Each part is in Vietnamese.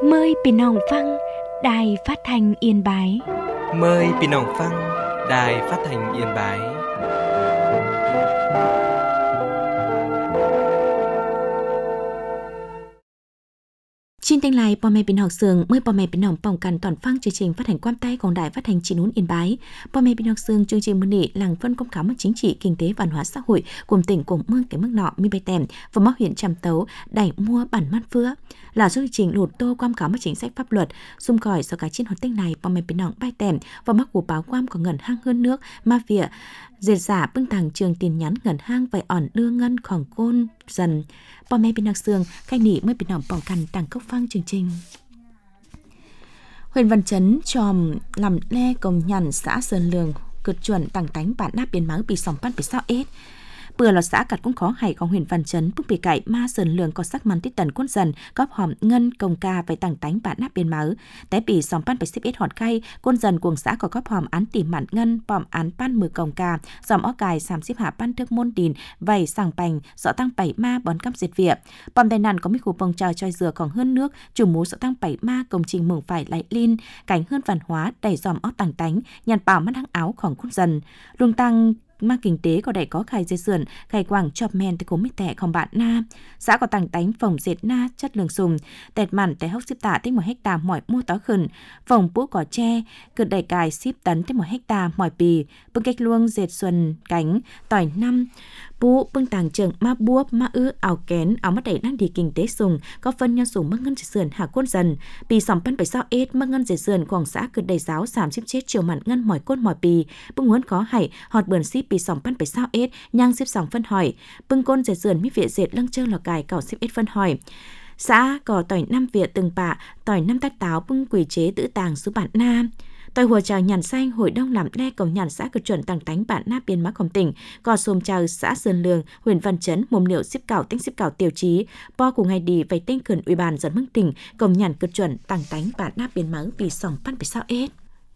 Mờiพี่น้องฟังĐài Phát thanh Yên Bái. Mời พี่น้องฟัง Đài Phát thanh Yên Bái. Xin tên lạiพ่อแม่พี่น้องเสืองเมื่อพ่อแม่พี่น้องป้องกันตอนฟังchương trình phát hành quan tayของĐài Phát thanh Chín Núi Yên Bái. พ่อแม่พี่น้องเสืองchương trìnhมื้อนี้หลังphân công khám chính trị, kinh tế, văn hóa xã hội của tỉnh của mương cái mức nọ mi bay tèm và mắc huyện Tràm Tấu đẩy mua bản man phứa là chương trình lột tô quan khám chính sách pháp luật xung còi sau cái trên hoạt tinh nàyพ่อแม่พี่น้องbay tèm và mắc của báo quan của ngân hang hơn nước ma vỉa diệt giả bưng tàng trường tin nhắn ngân hang vài ỏn đưa ngânของcôn dầnพ่อแม่พี่น้องเสืองkhai nỉ mớiพี่น้องป้องกันต่างcốc phang chương trình. Huyện Văn Chấn tròm làm le công nhằn xã Sơn Lương cực chuẩn tàng tánh bản nắp biến máu bị sòng pan bị sao ết. Bữa là xã cặt cũng khó hayของhuyện Văn Chấn bức bị cải ma Sơn Lương có sắc mắn tít tần quân dần góp hòm ngân công ca phải tàng tánh bản nắp biến máu té bị sòng pan bị xếp ết họt khay quân dần cuồng xã có góp hòm án tìm mặn ngân bòm án pan mười công ca dòm ó cài sàm xếp hạ pan thước môn đìn vầy sàng bành dọ tăng bảy ma bón cắp diệt vỉa bòm tai nạn có mấy khu bông trào choi dừa còn hơn nước chủ mú dọ tăng bảy ma công trình mừng phải lại linh cảnh hơn văn hóa đẩy dòm ó tàng tánh nhàn bảo mắt hăng áoของquân dần luồng tăng mang kinh tế có đẩy có khai dây sườn khai quảng chọp men tới cố mít tẻของbạn na xã có tàng tánh phòng dệt na chất lượng sùng tẹt mặn té hốc xíp tạ tích 1 hecta mỏi mua tó khẩn phòng bú cỏ tre cực đẩy cài xíp tấn tích 1 hecta mỏi bì bưng cách luông dệt xuân cánh tỏi năm bú bưng tàng trường ma buốp ma ư ảo kén ảo mắt đẩy đang đi kinh tế sùng có phân nhân sùng mắc ngân dệt sườn hạ quân dần bì sòng pan phải sao ết mắc ngân dệt sườn quảng xã cực đẩy giáo sàm xíp chết chiều mặn ngân mỏi côn mỏi bì bưng huấn khó hảy họt bờn xíp bì sòng pan phải sao ết nhang xíp sòng phân hỏi bưng côn dệt sườn mi viện dệt lăng trơ lò cài cỏ xíp ết phân hỏi xã có tỏi năm việt từng bạ tỏi năm tát táo bưng quỷ chế tự tàng số bản na tỏi hùa trào nhàn xanh hội đông làm le cổng nhàn xã cực chuẩn tàng tánh bản na biên mắcของtỉnh cò xôm trào xã Sơn Lương huyện Văn Chấn mồm liệu xíp cảo tinh xíp cảo tiêu chí po của ngày đi vay tinh khẩn ủy ban dẫn mưng tỉnh cổng nhàn cực chuẩn tàng tánh bản na biên máu vì sòng pan phải sao ết.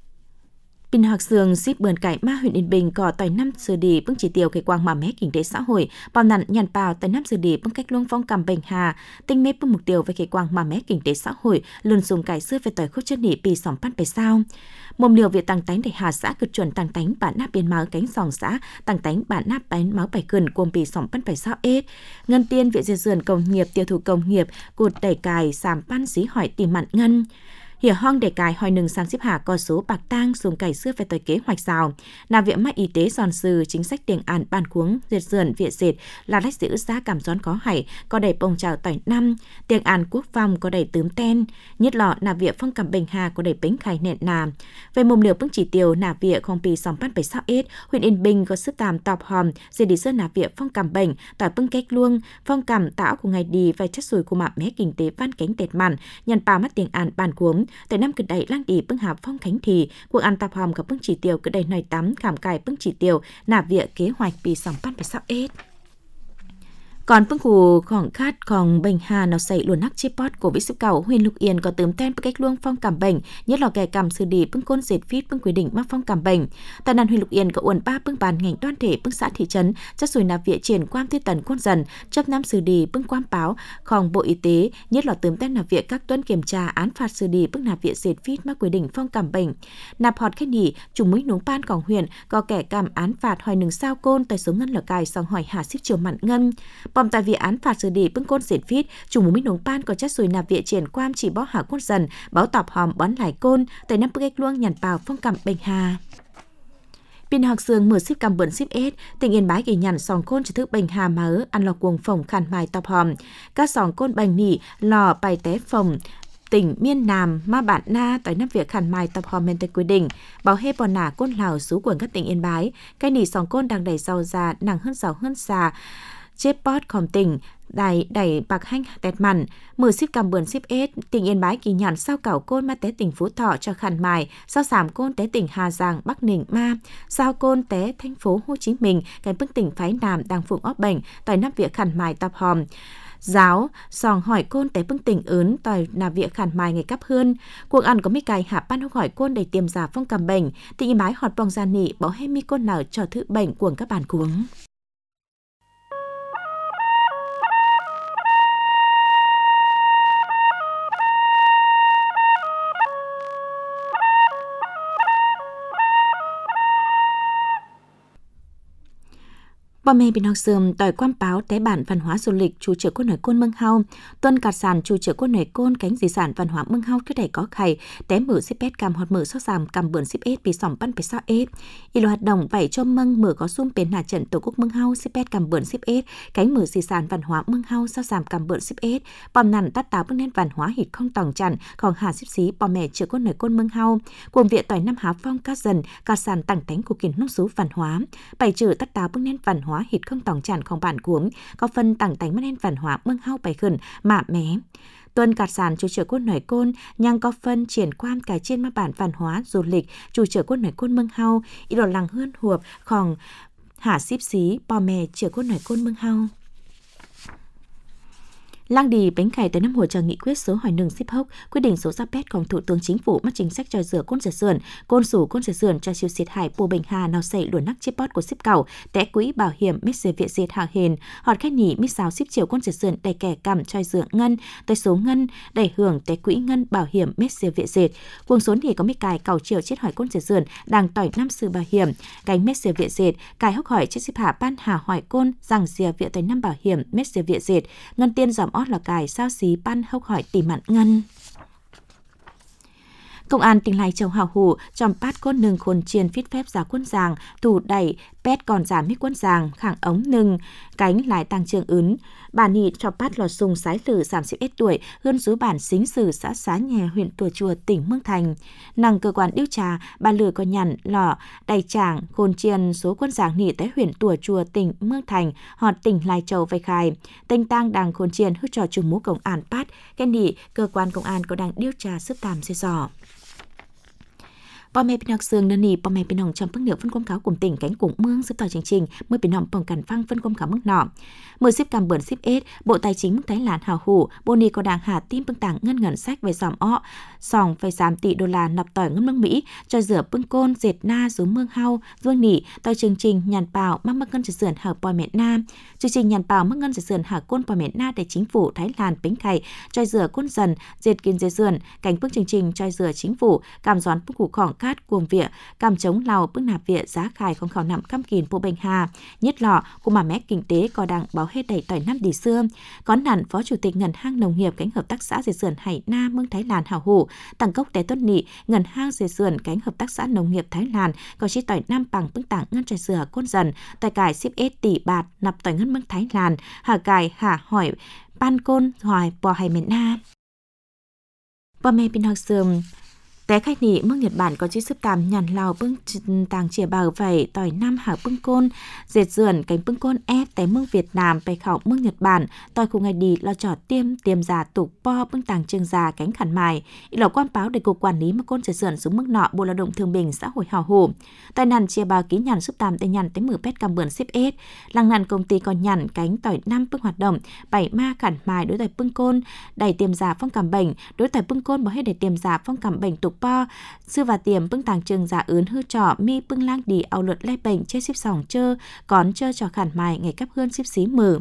Pin Hạc Sương ship bườn cải ma huyện Yên Bình có tỏi năm sửa đi bưng chỉ tiêu cái quang mà mé kinh tế xã hội bao nặn nhàn bào tỏi năm sửa đi bưng cách luông phong cầm bình hà tinh mê bưng mục tiêu về cái quang mà mé kinh tế xã hội luôn dùng cải xưa về tỏi khúc chân nỉ pì sòng pan phải sao mồm liều việc tăng tánh để hà xã cực chuẩn tăng tánh bản nắp biên máu cánh sòng xã tăng tánh bản nắp bánh máu bảy cườn cuồng pì sòng pan phải sao ết ngân tiên viện diệt dườn công nghiệp tiêu thụ công nghiệp cột đẩy cài sàm pan xí hỏi tìm mặn ngân hiểu hong để cài hỏi nừng sang xếp hạ có số bạc tang dùng cải xưa về tới kế hoạch rào là viện mắt y tế giòn sư chính sách tiền ản bàn cuống diệt dườn viện dệt là lách giữ giá cảm gión có hải có đầy bông trào tỏi năm tiền ản quốc phòng có đầy tướm ten nhất lọ là viện phong cầm bình hà có đầy bính khai nẹn nà về mồm liều bưng chỉ tiêu là viện không pì sòng bắt bảy sao ết huyện Yên Bình có sức tàm tọp hòm dệt đi sơn là viện phong cầm bệnh tỏi bưng cách luông phong cầm tạo của ngày đi vài chất sùi của mạ mé kinh tế văn cánh tẹt mặn nhằn pa mắt tiền ản bàn cuống tại năm cực đẩy lang đi bưng hạp phong khánh thì cuộc ăn tạp hòmกับbưng chỉ tiêu cực đẩy nồi tắm khảm cài bưng chỉ tiêu nạp viện kế hoạch bị sòng pan phải sao ết còn bưng khu khoảng khát còn bệnh hà nó xảy luôn hắc chipot của vị sức cầu huyện Lục Yên có tướm ten bưng cách luông phong cảm bệnh nhất là kẻ cảm xử đi bưng côn dệt phít bưng quy định mắc phong cảm bệnh tại nạn huyện Lục Yên có uẩn ba bưng bàn ngành đoàn thể bưng xã thị trấn chất sùi nạp viện triển quan thiết tần quân dần chấp năm xử đi bưng quan báo còn bộ y tế nhất là tướm ten nạp viện các tuân kiểm tra án phạt xử đi bưng nạp viện dệt phít mắc quy định phong cảm bệnh nạp họt khách nhỉ chủng mũi núng banของhuyện có kẻ cảm án phạt hỏi nừng sao côn tại số ngân là cài sòng hỏi hà xích chiều mặn ngân bom tại vì án phạt xử đi bưng côn dệt phít chủ mũ mít nông pan có chất sùi nạp viện triển quan chỉ bó hạ quân dần báo tọp hòm bón lại côn tại năm bức ếch luông nhàn bào phong cầm bình hà Pin Hạc Sương mở ship cầm bươn ship ết tỉnh Yên Bái ghi nhận sòng côn chỉ thức bình hà mớ ăn lò cuồng phồng khàn mài tọp hòm các sòng côn bành nỉ lò bài té phồng tỉnh Miên Nam ma bạn na tại năm việc khẩn mài tập hòm men tây quy định bảo hê bò nả côn lào xú quần các tỉnh Yên Bái cái nỉ sòng côn đang đẩy giàu già nặng hơn giàu hơn xà chép bót khom tỉnh đẩy bạc hanh tẹt mặn mở ship cầm bươn ship ết tỉnh Yên Bái ghi nhận sao cảo côn ma té tỉnh Phú Thọ cho khẩn mài sao sảm côn té tỉnh Hà Giang Bắc Ninh ma sao côn té thành phố Hồ Chí Minh cái bức tỉnh phái Nam đang phụng óp bệnh tại năm việc khẩn mài tập hòm giáo sòng hỏi côn té bưng tỉnh ớn tỏi là viện khản mài ngày cắp hơn cuộc ăn có mấy cài hạ ban hốc hỏi côn đầy tiềm giả phong cầm bệnh tỉnh Yên Bái họt bong gia nị bỏ hết mi côn nào cho thử bệnh của các bản cuống Bò mê bình học sườm tỏi quan báo té bản văn hóa du lịch chủ trưởng quân nội côn Mương Hau, tuân cạt sản chủ trưởng quân nội côn cánh di sản văn hóa Mương Hau thứ đầy có khải té mở xếp pét cam hot mở so giảm cam bươn xếp ết bị sỏm pan bị sao ết. Y lo hoạt động vậy cho mâng mở có xung bến hạ trận tổ quốc Mương Hau xếp pét cam bươn xếp ết cánh mở di sản văn hóa Mương Hau so giảm cam bươn xếp ết bòm nằn tát táo bước nét văn hóa hít không tòng chặn còn hà xếp xí bò mẹ trưởng quân nội côn Mương Hau cùng viện tỏi năm há phong cát dần cạt sản tặng tánh của kiến nông số văn hóa bảy trừ tát táo bước nét văn hóa hít không tòng chặn không bản cuống có phần tặng tánh mất nét văn hóa Mương Hau bài khẩn mạ mé. Tuân cạt sản chủ trưởng quân nội côn nhang có phân triển quan cải trên ma bản văn hóa du lịch chủ trưởng quân nội côn Mương Hau ý đồ làng hơn huộp khòng hả xíp xí bò mè trưởng quân nội côn Mương Hau. Lang đi bánh cải tới năm hỗ trợ nghị quyết số hỏi nừng ship hốc quyết định số giáp pétของthủ tướng chính phủ mất chính sách cho rửa côn rửa sườn côn sủ côn rửa sườn cho siêu xiết hải bù bình hà nào sậy luồn nắc chip bot của ship cầu té quỹ bảo hiểm mít dê việt diệt hạ hền họt khách nhỉ mít sáu ship chiều côn rửa sườn đầy kẻ cầm cho rửa ngân tới số ngân đầy hưởng té quỹ ngân bảo hiểm mít dê việt diệt cuồng số thì có mít cài cầu chiều chết hỏi côn rửa sườn đang tỏi năm sự bảo hiểm cánh mít dê việt diệt cài hốc hỏi chết ship hạ ban hà hỏi côn rằng dìa viện tới năm bảo hiểm mít dê việt diệt ngân tiên giảm ót là cài sao xí ban hốc hỏi tìm mặn ngân. Công an tỉnh Lai Châu hào hủ trong bát côn nừng khôn chiên phít phép giá quân giàng thủ đẩy pét còn giảm mít quân giàng khẳng ống nừng cánh lái tăng trường ứng bà nị cho bát lò sùng sái lử giảm xếp ít tuổi hơn số bản xính sử xã Xá Nhè huyện Tùa Chùa tỉnh Mương Thành năng cơ quan điều tra bà lừa có nhằn lò đầy tràng khôn chiên số quân giàng nị tới huyện Tùa Chùa tỉnh Mương Thành họt tỉnh Lai Châu vây khai tên tang đang khôn chiên hư trò trùng mũ công an bát cái nị cơ quan công an có đang điều tra sức tàm xê dò. Bò mẹ bình học sương đơn nì bò mẹ bình học trong phương liệu phân công cáo cùng tỉnh cánh cùng mương giúp tỏi chương mới bình học bằng cản phăng phân công cáo mức nọ mười ship cam bẩn ship ết bộ tài chính mức Thái Lan hào hủ bộ nì có đảng hà tim bưng tảng ngân sách về dòm ọ sòng phải giảm tỷ đô la nạp tỏi ngân mương Mỹ cho rửa bưng côn dệt na xuống mương hau vương nỉ tỏi chương trình nhàn bào mắc ngân chỉ sườn hở bò mẹ na chương trình nhàn bào mắc ngân chỉ sườn hở côn bò mẹ na để chính phủ Thái Lan bính khải cho rửa côn dần dệt kiên dệt sườn cảnh bước chương trình cho rửa chính phủ cảm gión bức củ khỏng cát cuồng vịa cam chống lào bước nạp vịa giá khải không khảo nằm cam kìn bộ bệnh hà nhất lọ của mà mẹ kinh tế có đang báo hết đầy tỏi năm đi xưa có nản phó chủ tịch ngân hàng nông nghiệp cánh hợp tác xã dệt sườn Hải Na Mương Thái Lan hào hủ tăng cốc té tuân nị ngân hàng dệt sườn cánh hợp tác xã nông nghiệp Thái Lan có chi tỏi năm bằng bưng tảng ngân trải sửa côn dần tài cải ship ết tỷ bạt nạp tỏi ngân Mương Thái Lan hà cài hà hỏi ban côn hoài bò hay miền na bò mẹ bình học sườn té khách nị mương Nhật Bản có chiếc sức tàm nhàn lào bưng tàng chìa bào vẩy tỏi năm hảo bưng côn dệt sườn cánh bưng côn ép té mương Việt Namไปkhảo mương Nhật Bản tỏi khung ngày đi lo trò tiêm già tục po bưng tàng trường già cánh khẩn mài lò quan báo để cục quản lý mà côn dệt sườn xuống mức nọ bộ lao động thương binh xã hội hào hủ tỏi nàn chìa bào ký nhàn sức tàm tay nhàn té mử pét cam bươn xếp ết lăng nàn công ty còn nhàn cánh tỏi năm bưng hoạt động bảy ma khẩn mài đối tỏi bưng côn đầy tiêm già phong cảm bệnh đối tỏi bưng côn bỏ hết để tiêm già phong cảm bệnh tục po sư và tiềm bưng tàng trường giả ướn hư trọ mi bưng lang đi ao luật lai bệnh chết ship sòng chơ còn chơ trò khản mài ngày cấp hơn ship xí mờ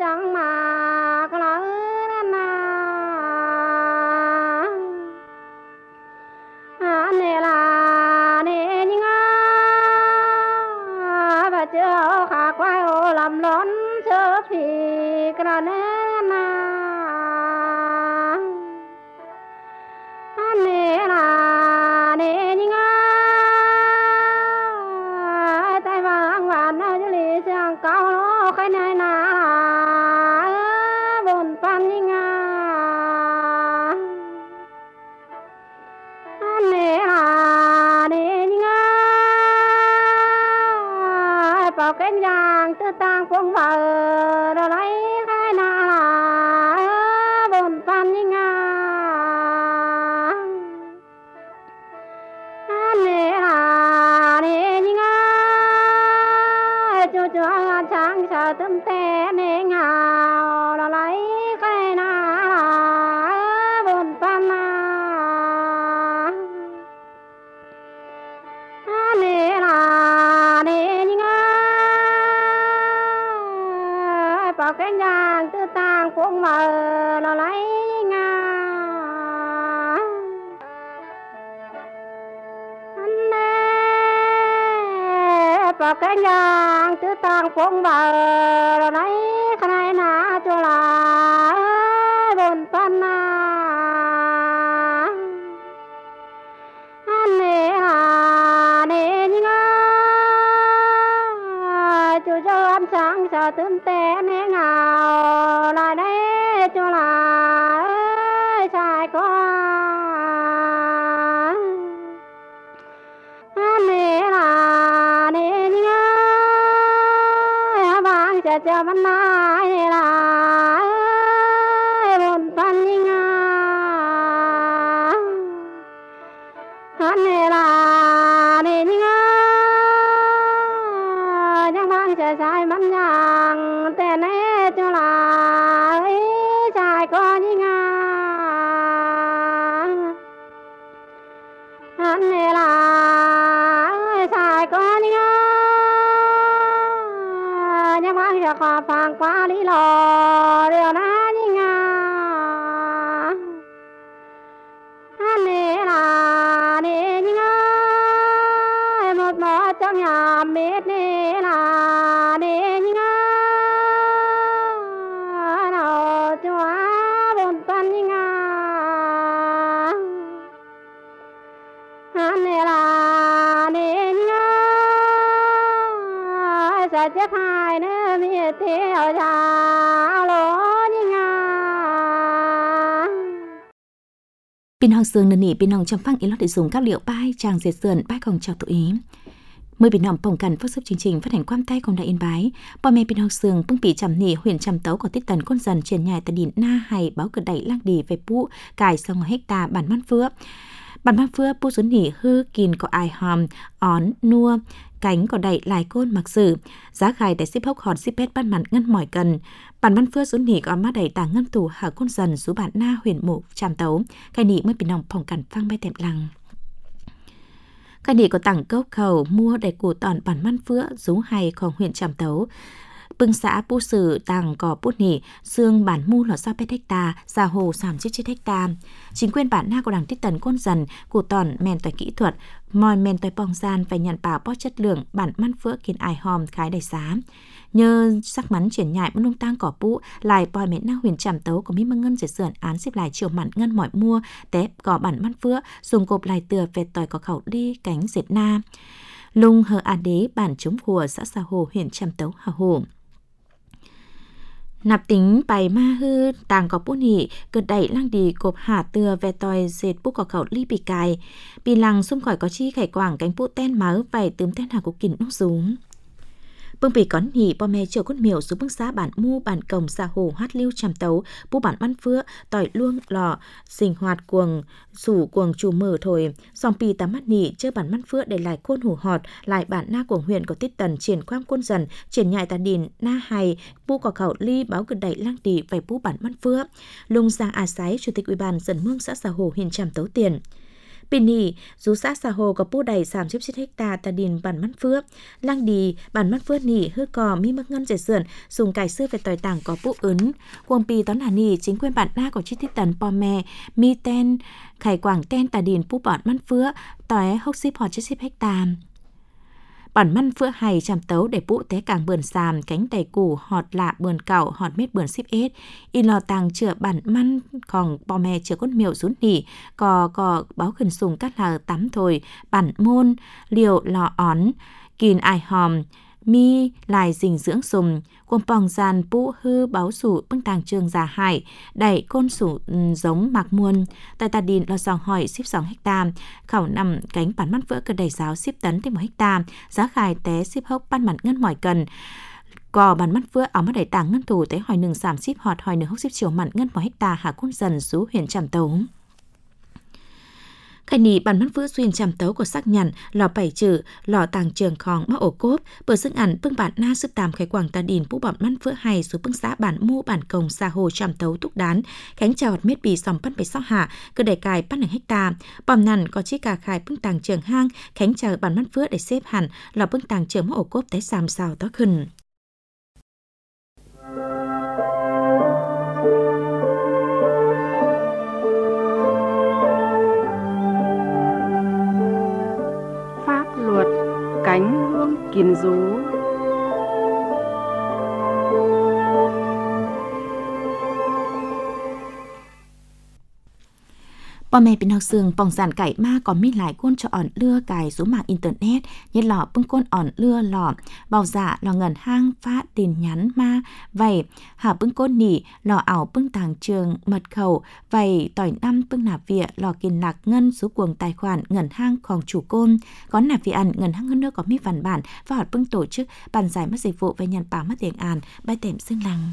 chẳng mà có lỡ nè là nè nhưng bà chưa khá quay ô làm lớn chớ thì cái nè nè là nè nhưng tay vàng vàng nó chứ lì sang cao nó cái này là buồn pan nhưng nè là nè nhưng bảo cái giang tư tang phong vào rồi lấy cái là buồn pan nhưng nè là nè nhưng cho sáng sợ tâm té nè ngào rồi lấy cái là buồn pan nè là nè nhưng bảo cái giang tư tang phong vào rồi lấy bảo cái giang tư tang phong vào rồi lấy cái này là cho là buồn pan nè là nè nhưng cho ăn sáng sợ tươm té nè ngào lại đấy cho là xài có nè là nè nhưng vàng cho văn nai nè là buồn pan nhưng nè là nè nhưng vàng xài bắn nhàng tên nè cho là xài có nhưng nè là xài có nhưng vàng sẽ khó phang qua lý lò điều na nhưng nè là nè nhưng một mỏ trong nhà mít nè là nè nhưng nào cho buồn pan nhưng nè là nè nhưng sẽ chết hai nữa mi theo già lỗ nhưng Pin hong sương nền nỉ pin hong trong phăng ý lót để dùng các liệu bài chàng dệt sườn bài không chào tụ ý. Mời pin hong phòng cần phát sắp chương trình phát hành quan tay còn đại yên bái. Bò mẹ pin hong sương bưng bị chầm nỉ huyện chầm tấu có tiết tần con dần trên nhà tại đỉnh na hay báo cờ đẩy lang đi về pu cài sông ở hecta bản man phứa. Bản man phứa pu xuống nỉ hư kín có ai hòm ón nua cánh có đẩy lại côn mặc sử giá gai để ship hốc hòn ship pet ban mặt ngân mỏi cần bản văn phưa xuống nỉ có má đẩy tàng ngân tù hạ côn dần số bản na huyền mộ tràm tấu cái nỉ mới bị nòng phòng cẩn phang bay tẹp lằng cái nỉ có tặng cốc khẩu mua để củ tòn bản văn phưa rú hay còn huyện tràm tấu bưng xã pu sử tàng cỏ bút nỉ xương bản mu lò sao pet hecta già hồ sàm chết hecta chính quyền bản na có đảng tích tần côn dần củ tòn men toài kỹ thuật mòn men toài bong gian phải nhận bảo bó chất lượng bản man phữa kiến ai hòm khái đầy giá nhờ sắc mắn chuyển nhại muốn nông tang cỏ pu lại bòi mẹ na huyền tràm tấu có mỹ măng ngân dệt sườn án xếp lại chiều mặn ngân mỏi mua tép cỏ bản man phữa dùng cộp lại từa về tỏi có khẩu đi cánh dệt na lung hờ a đế bản chống hùa xã Sa Hồ huyện tràm tấu Hà Hồ nạp tính bài ma hư tàng có bút nỉ cực đẩy lang đi cộp hạ từa về tòi dệt bút có khẩu ly bị cài bị lăng xung khỏi có chi khải quảng cánh bút ten máu vài tướm ten hà của kỉnh nút xuống bưng bì con hỉ bò mẹ chiều con miểu xuống bưng xá bản mu bản cổng Sa Hồ hát lưu tràm tấu bu bản văn phứa tỏi luông lò sinh hoạt cuồng sủ cuồng chủ mở thổi song pì tám mắt nỉ chơi bản văn phứa để lại khôn hủ họt lại bản na của huyện có tiết tần triển quang côn dần triển nhại tà đìn na hài bu có khẩu ly báo cực đẩy lang đi phải bu bản văn phứa lung giang a sái chủ tịch ủy ban dần mương xã Sa Hồ huyện tràm tấu tiền Pin nỉ, dù xã Xà Hồ có pu đầy 30 hecta ta điền bản mắt phước, lang đi bản mắt phước nỉ hư cò mi mắc ngân dệt sườn, dùng cải xưa về tỏi tảng có pu ứng, quang pi tón hà nỉ chính quyền bản na có chi tiết tần po mè, mi ten, khải quảng ten ta điền pu bản mắt phước, tỏi hốc xíp họt 90 hecta. Bản măn phữa hay chạm tấu để bụ té càng bườn xàm, cánh tay củ, họt lạ bườn cạo, họt mết bườn xíp ết. In lò tàng chữa bản măn, còn bò mè chữa con miệu rún nỉ, có báo khẩn sùng cắt là tắm thôi, bản môn, liều lò ón, kìn ai hòm, mi lại dình dưỡng sùng, quân pòng gian bụ hư báo sủ bưng tàng trường giả hải, đẩy côn sủ giống mạc muôn. Tại tà đìn lo dòng hỏi xíp 6 hecta, khảo nằm cánh bản mắt vỡ cơ đầy giáo xíp tấn thêm 1 hecta, giá khải té xíp hốc ban mặt ngân mỏi cần. Cò bản mắt vỡ áo mắt đẩy tàng ngân thủ té hỏi nừng giảm xíp họt hỏi nừng hốc xíp chiều mặn ngân 1 hecta hạ quân dần rú huyện Tràm Tấu. Khai nỉ bản mắt vữa xuyên chằm tấu của sắc nhằn, lò bảy chữ, lò tàng trường khòng mắc ổ cốp, bờ sức ẩn bưng bản na sức tàm khai quảng ta đìn bú bản mắt vữa hay số bưng xã bản mu bản cồng xa hồ chằm tấu túc đán, khánh trào mết bì sòng bắt bể sao hạ, cơ đẩy cài bắt 1 hecta, bòm nằn có chi cả khai bưng tàng trường hang, khánh trào bản mắt vữa để xếp hẳn, lò bưng tàng trường mắc ổ cốp té xàm xào tó khẩn. Cánh hương kiền rú. Bò mẹ bên học sường bỏng giản cải ma có mi lại côn cho ỏn lưa cài số mạng internet như lọ bưng côn ỏn lưa lọ bào giả lò ngần hang phát tin nhắn ma vậy hả bưng côn nỉ lò ảo bưng tàng trường mật khẩu vậy tỏi năm bưng nạp vịa lò kiền lạc ngân số cuồng tài khoản ngần hang còn chủ côn có nạp vịa ăn ngần hang hơn nữa có mi văn bản và họt bưng tổ chức bàn giải mất dịch vụ về nhận bảo mất tiền àn bài tẻm xương lăng.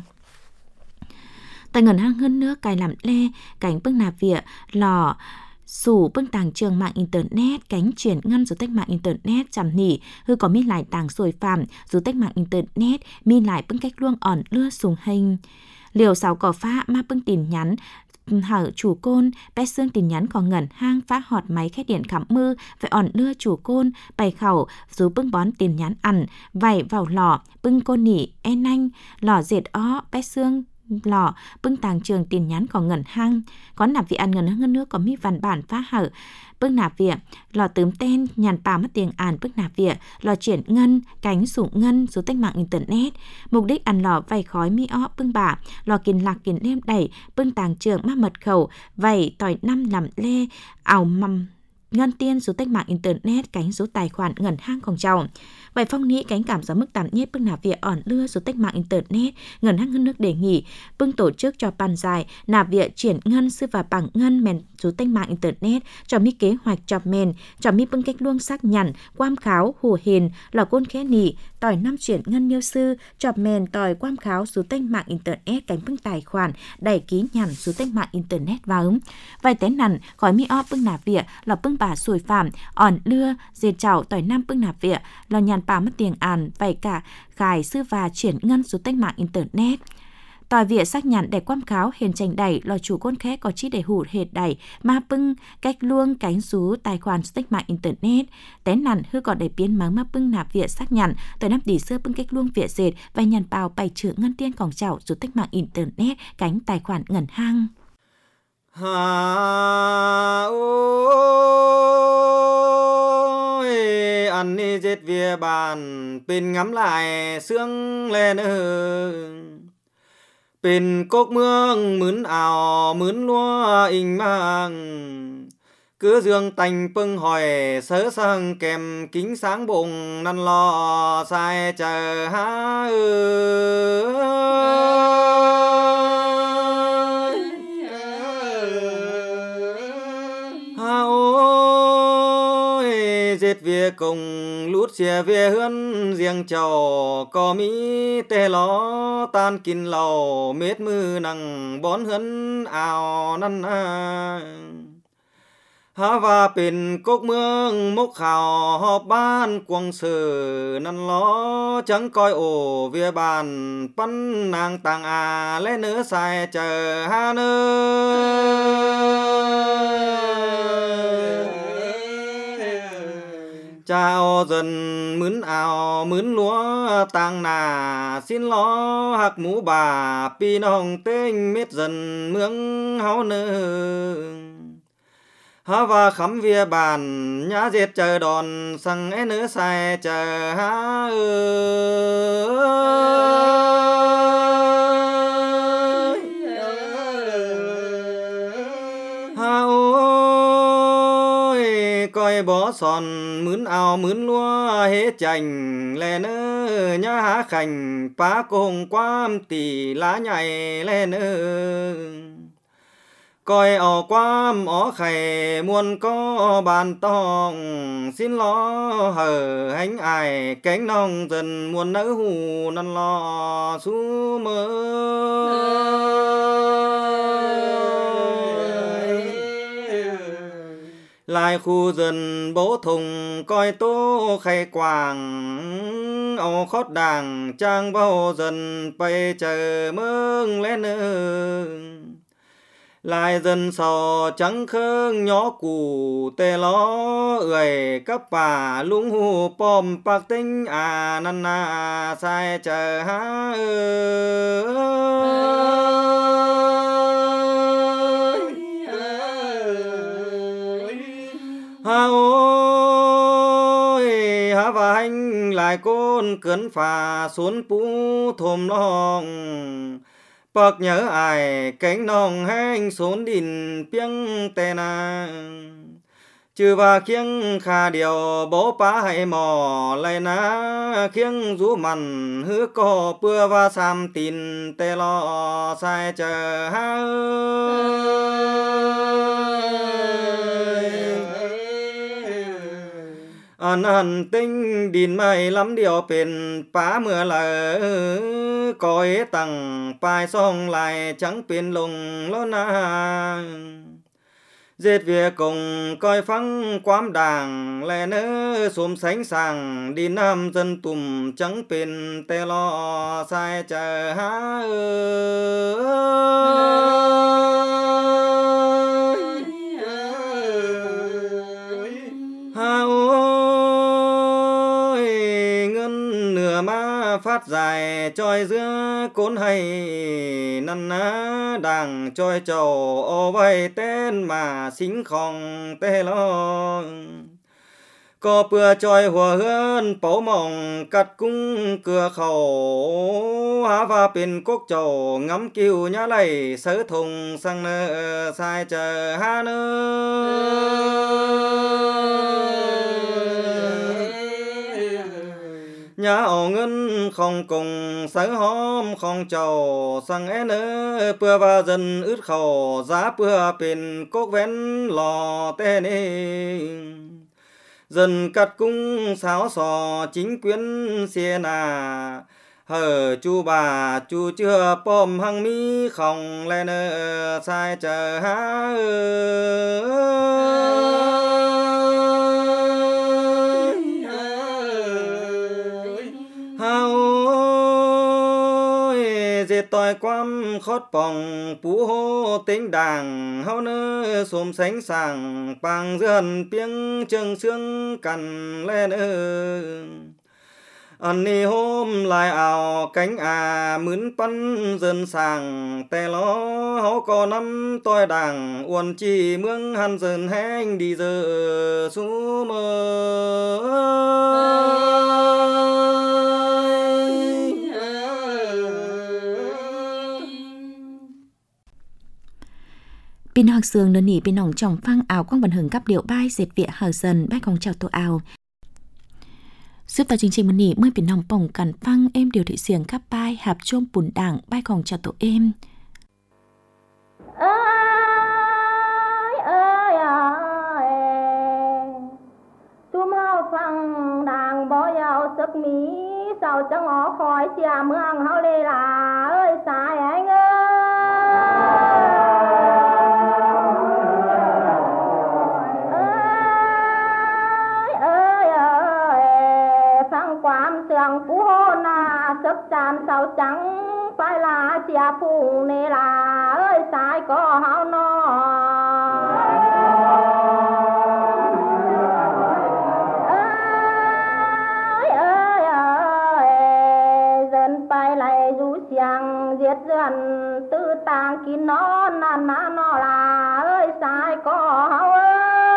Tại ngân hàng hơn nước cài làm le cánh bưng nạp vịa lò sủ bưng tàng trường mạng internet cánh chuyển ngân dù tách mạng internet chằm nỉ hư có mi lại tàng sồi phạm dù tách mạng internet mi lại bưng cách luông ỏn lưa sùng hình liều sáu cỏ phá ma bưng tin nhắn hở chủ côn bé xương tin nhắn có ngẩn hang phá họt máy khách điện khắm mư phải ỏn lưa chủ côn bày khẩu dù bưng bón tin nhắn ăn vảy vào lò bưng côn nỉ en anh lò dệt ó bé xương lò bưng tàng trường tin nhắn có ngẩn hang có nạp vị ăn ngẩn hơn nước có mi văn bản phá hở bưng nạp vỉa lò tướm tên nhàn bà mất tiền àn bưng nạp vỉa lò chuyển ngân cánh sủ ngân số tách mạng internet mục đích ăn lò vay khói mi ó bưng bả lò kiền lạc kiền đêm đẩy bưng tàng trường mắc mật khẩu vầy tỏi năm làm lê ảo mầm ngân tiên số tách mạng internet cánh số tài khoản ngẩn hang còn trào vậy phong nĩ cánh cảm giá mức tạm nhất bưng nạp vỉa ỏn lưa số tách mạng internet ngẩn hang hơn nước đề nghị bưng tổ chức cho bàn dài nạp vỉa chuyển ngân sư và bằng ngân mền số tách mạng internet cho mi kế hoạch chọc mền cho mi bưng cách luông xác nhằn quam kháo hù hiền lò côn khé nỉ tỏi năm chuyển ngân nhiêu sư chọc mền tỏi quam kháo số tách mạng internet cánh bưng tài khoản đẩy ký nhằn số tách mạng internet vào ứng vậy té nằn gói mi o bưng nạp vỉa lò bưng bà sùi phạm ỏn lưa dệt chảo tỏi năm bưng nạp vỉa lò nhàn bà mất tiền àn vậy cả gài sư và chuyển ngân số tách mạng internet tỏi vỉa xác nhận để quam kháo hiền tranh đẩy lò chủ côn khé có chi để hụt hệt đẩy ma bưng cách luông cánh số tài khoản số tách mạng internet té nằn hư còn để biến mắng ma bưng nạp vỉa xác nhận tới năm đỉ xưa bưng cách luông vỉa dệt và nhàn bào bày trưởng ngân tiên còng chảo số tách mạng internet cánh tài khoản ngẩn hang ăn đi dệt vỉa bàn pin ngắm lại sương lên pin cốc mương mướn ảo mướn lúa in mang cứ dương tành pưng hỏi sớ sang kèm kính sáng bụng năn lo sai chờ há dệt vỉa cùng lút xìa vỉa hươn riêng chầu có mi tê ló tan kín lầu mết mư nằng bón hươn ảo năn há và pin cốc mương mốc khảo họp ban quăng sử năn ló chẳng coi ổ vỉa bàn pan nàng tàng lẽ nữa sai chờ ha nơi chào dần mướn ảo mướn lúa tang nà xin lo hạc mũ bà pi nong tinh mết dần mướng háo nương há và khắm vía bàn nhá diệt chờ đòn sang é nữa sai chờ há ha ôi coi bó sòn mướn áo mướn lúa hết chành lè nơ nhá há khành phá cùng quam tỷ lá nhảy lè nơ coi ở quam ở khầy muôn có bàn tòng xin lo hở hánh ai cánh nong dần muôn nỡ hù năn lo su mơ lại khu dần bố thùng coi tố khay quàng áo khót đàng trang bao dần bay chờ mương lên nương lại dần sò trắng khương nhỏ củ tê ló ơi cấp bà lung hù pom bạc tinh à năn na sai chờ há ha ôi há và anh lại côn cấn phà xuống pú thồm lòng bạc nhớ ai cánh nòng hang xuống đìn piếng tè na trừ và khiêng khà điều bố bá hay mò lại ná khiêng rú mặn hứa co bưa và sam tin tè lo sai chờ ha ăn tinh đìn mày lắm điều bền phá mưa lờ coi tặng bài song lại chẳng biến lùng lo na dệt việc cùng coi phăng quám đàng lẽ nỡ xôm sánh sàng đi nam dân tùm chẳng bên tê lo sai chờ há ha ôi ngân nửa má phát dài trôi giữa cốn hay năn ná đàng trôi trầu ô bay tên mà xính khòng tê lo có bữa trôi hùa hươn bấu mỏng cắt cung cửa khẩu há và bên cốc trầu ngắm kiều nhá lầy sớ thùng sang nơ sai chờ há nơ nhà ổ ngân không cùng sớ hôm không trầu sang é nơ bữa và dần ướt khẩu giá bữa bên cốc vén lò tê nê dần cắt cung sáo sò chính quyến xe nà hở chu bà chu chưa pom hăng mi không lên sai chờ há dệt tòi quam khót bòng phú hô tính đàng hao nơ xôm sánh sàng bằng dần piếng chân xương cằn lên ăn ni hôm lại ảo cánh à mướn bắn dần sàng tè lo hấu có năm tôi đàng uốn chi mương hàn dần hang đi giờ su mơ Pin học sương đơn nỉ pin nòng trong phăng áo quang vận hưởng cấp điệu bai dệt vịa hở dần bai không chào tổ áo giúp tàu chương trình một nỉ mới pin nòng bổng cản phăng em điều thị xiềng cấp bai hạp chôm bùn đảng bai không chào tổ em chum hao phăng đàng bỏ vào sức mí sao chẳng ngó khỏi xìa mương hao lê là ơi sai anh ơi sương phú hôn à sức tràn sao trắng phải là xìa phù nê là ơi sai có hao no ơi. เ tư tàng kín nó nàn ná nó là ơi sai có hao ơi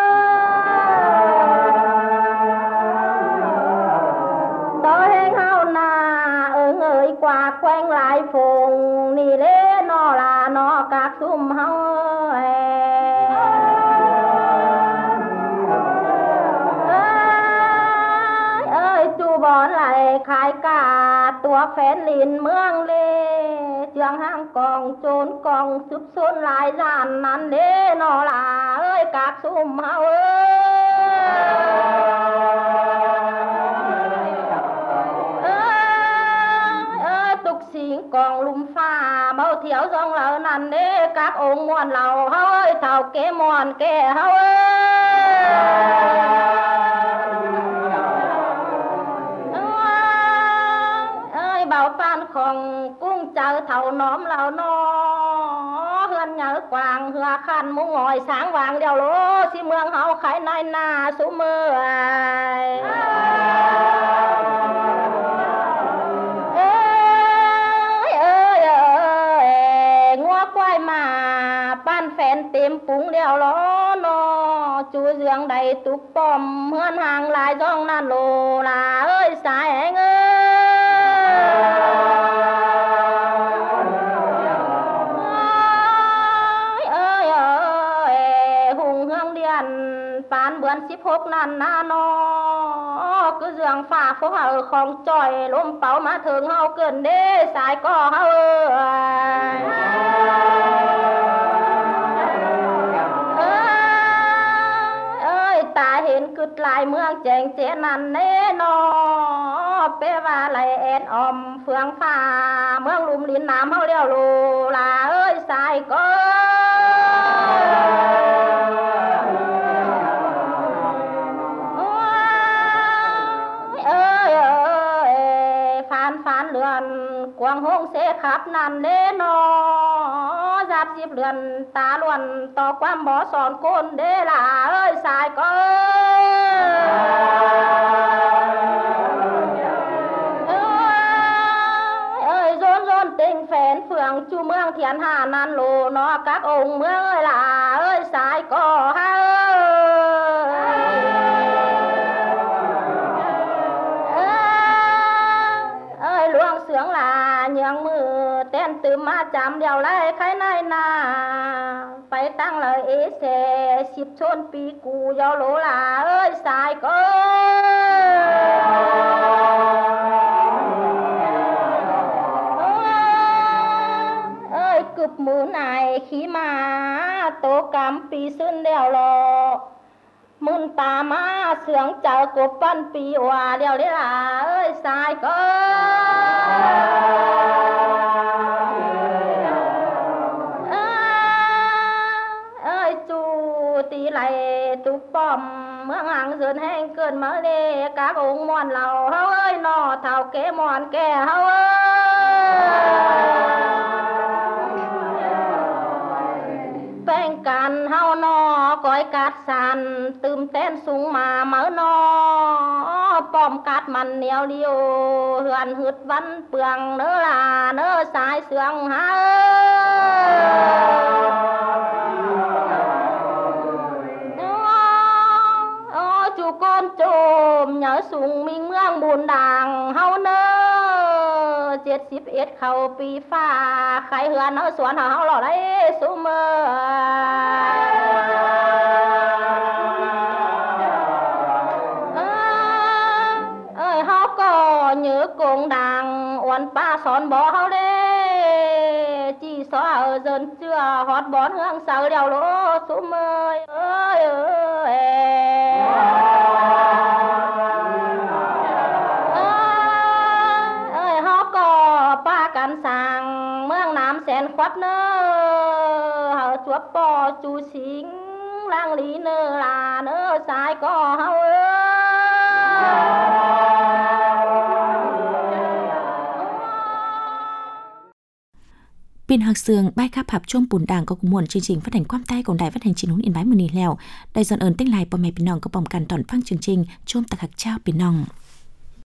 tôi hên hao nà ơi qua quen lại phùng nì lê nó là nó các xùm hao ơi chú bón lại khai cả tua phén lìn mương lê trường hàng còn trốn còn sụp xôn lại dàn năn lê nó là ơi các xùm hao ơi tục xính còn lùm pha bao thiếu dòng lỡ năn lê các ông muôn lầu hao ơi thảo kế muôn kế hao bảo phan khòng cung chờ thầu nóm lầu nó hươn nhớ quàng hừa khăn muốn ngồi sáng vàng đeo lỗ xi mương hậu khải nay na số mưa ngua quay mà ban phèn tìm púng đeo lỗ nó chú dương đầy túc bom hươn hàng lại dòng nan lồ là ơi sai anh bán bướn ship hộp nàn na nó cứ giường phà phố hở không tròi lôm báo mà thường hao cơn đê sai có hao ơi ta hiện cứt lại mương chèn chén nàn nê nó bé và lại én om phương phà mương lùm lín nám hao đeo lù là ơi sai có quang hông sẽ khắp nàn đê nó giáp dịp lượn ta luôn to quam bó sòn côn đê là ơi sai có ơi rôn rôn tình phèn phường chu mương thiền hà nàn lồ nó các ông mương ơi là ơi sai có ha sướng là nhường mưa tên từ ma chạm đèo lại khai này na phải tăng lời ý xe ship chôn pi cù do lỗ là ơi sai có ơi cụp mũ này khi mà tố cam pi sơn đèo lò mừng ta má sướng chờ cụp văn pi hòa đèo đấy là ơi sai có ơi chú tí lại tụ bom mương hàng dần hẹn cơn mở đê các ông mòn lầu hao ơi nó thảo kế mòn kè hao bên cạnh hao nó coi cát sàn tùm tên súng mà mở nó bom cát mặn nèo liêu hườn hứt văn bường nữa là nữa sai sương ha chú con trồm nhớ súng mình mương buồn đàng hao nơ chết ship ít khẩu pi pha khai hườn nó xuống hao lò đấy số mơ ơi hao có nhớ cùng đàng uốn pa son bó hao đê chỉ xóa ở dần chưa hót bón hương sao đèo lỗ số mơ ơi cắn sang mương nam sen khoát nơ hở chuột bò chú xính lang lý nơ là nơ sai có hao Pin Hạc Sương bài khắp hạp chôm bùn đảng có cùng muộn chương trình phát hành quam tay của đài phát hành 9 Yên Bái Mùa Nì Lèo. Đài dọn ơn tinh lại bỏ mẹ Pin Nòng có bỏng càn toàn phăng chương trình chôm tạc hạc trao Pin Nòng.